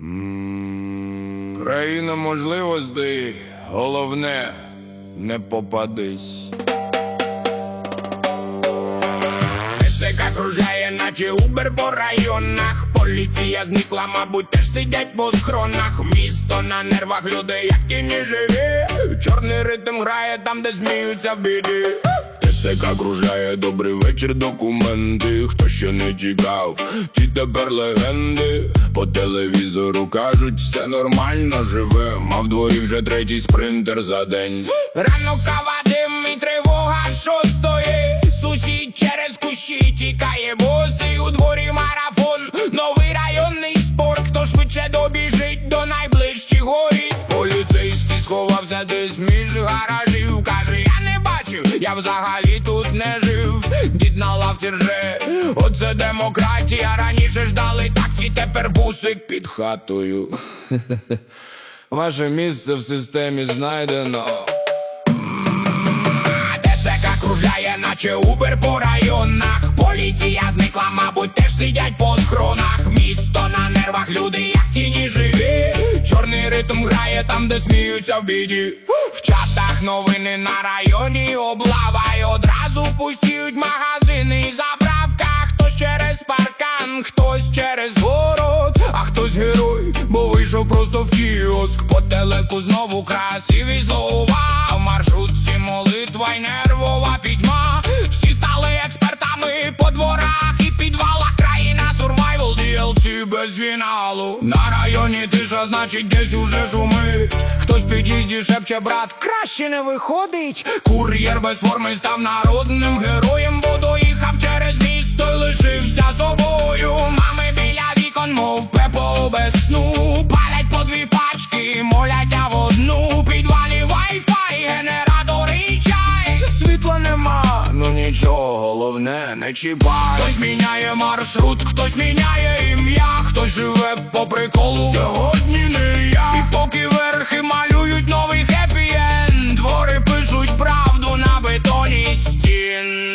Країна можливостей, головне – не попадись. ТЦК кружляє, наче Убер по районах. Поліція зникла, мабуть, теж сидять по схронах. Місто на нервах, люди як тіні живі. Чорний ритм грає там, де сміються в біді. ТЦК кружляє, добрий вечір, документи. Хто ще не тікав, ті тепер легенди. По телевізору кажуть, все нормально живе. Мав дворі вже третій спринтер за день. Рано кава, дим і тривога шостої. Сусід через кущі тікає босий. У дворі марафон, новий районний спорт. Хто швидше добіжить до найближчих горіть. Поліцейський сховався десь між гаражів. Каже, я не бачив, я взагалі тут не жив. Дід на лавці рже, оце демократія. Раніше ждали таксі, тепер бусик під хатою. Ваше місце в системі знайдено. ТЦК кружляє, наче Убер по районах. Поліція зникла, мабуть, теж сидять по схронах. Місто на нервах, люди як тіні живі. Чорний ритм грає там, де сміються в біді. В чатах новини на районі облава. І одразу пустіють магазини і заправка. Хтось через паркан, хтось через город. А хтось герой, бо вийшов просто в кіоск. По телеку знову красиві слова. В маршрутці молитва й нервова пітьма. Всі стали експертами по дворах і підвалах. Країна survival DLC без фіналу. На районі тиша, значить десь уже шумить. Хтось в під'їзді шепче, брат, краще не виходить. Кур'єр без форми став народним героєм, бо доїхав через місто й лишився собою. Мами біля вікон, мов Пепо без сну. Палять по дві пачки, моляться в одну. Підвалі вай-фай, генератори і чай. Світла нема, ну нічого, головне не чіпай. Хтось міняє маршрут, хтось міняє ім'я. Хтось живе по приколу, сьогодні не я. І поки верхи малюють новий хеппі-енд, двори пишуть правду на бетоні стін.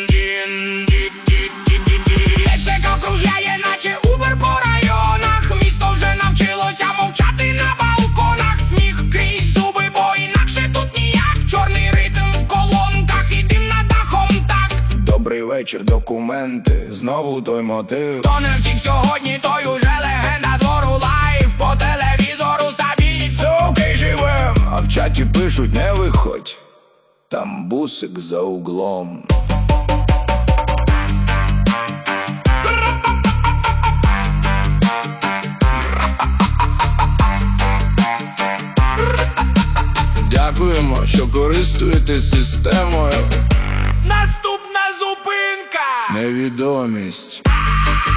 ТЦК кружляє, наче Убер по районах. Місто вже навчилося мовчати на балконах. Сміх крізь зуби, бо інакше тут ніяк. Чорний ритм в колонках і дим над дахом так. Добрий вечір, документи, знову той мотив. Хто не втік сьогодні, той уже легенда двору лайв. По телевізору стабільність, суки живем. А в чаті пишуть, не виходь, там бусик за углом. Дякуємо, що користуєтесь системою. Наступна зупинка! Невідомість.